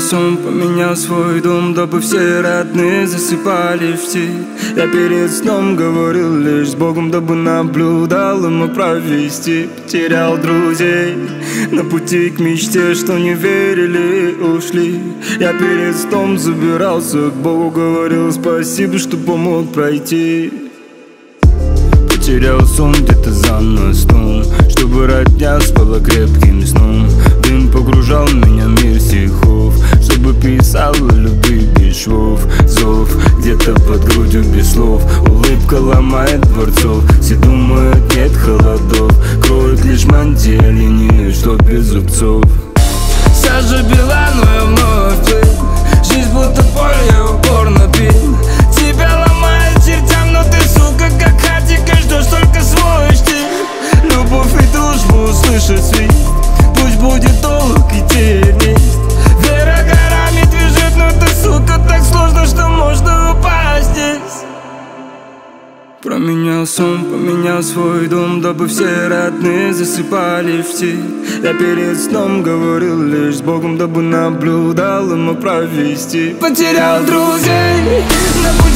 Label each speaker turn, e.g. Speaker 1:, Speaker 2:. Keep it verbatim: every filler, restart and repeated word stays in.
Speaker 1: сон, поменял свой дом, дабы все родные засыпали в тень. Я перед сном говорил лишь с Богом, дабы наблюдал и мог провести. Потерял друзей на пути к мечте, что не верили, ушли. Я перед сном забирался к Богу, говорил спасибо, что помог пройти. Потерял сон где-то за мостом, чтобы родня спала крепким сном. Дым погружал меня в мир стихов, чтобы писал о любви без швов. Зов где-то под грудью без слов, улыбка ломает дворцов. Все думают, нет холодов, кроют лишь мантия линии, что без зубцов. Сажа бела, но я вновь ты. Жизнь будто поле, упорно пил. Тебя ломает чертям, но ты, сука, как хатика, ждешь только свой штиль. Любовь и дружбу услышать свист, пусть будет долг и тернист. Вера горами движет, но ты, сука, так сложно, что можно упасть здесь. Променял сон, поменял свой дом, дабы все родные засыпали в тень. Я перед сном говорил лишь с Богом, дабы наблюдал и мог провести. Потерял друзей на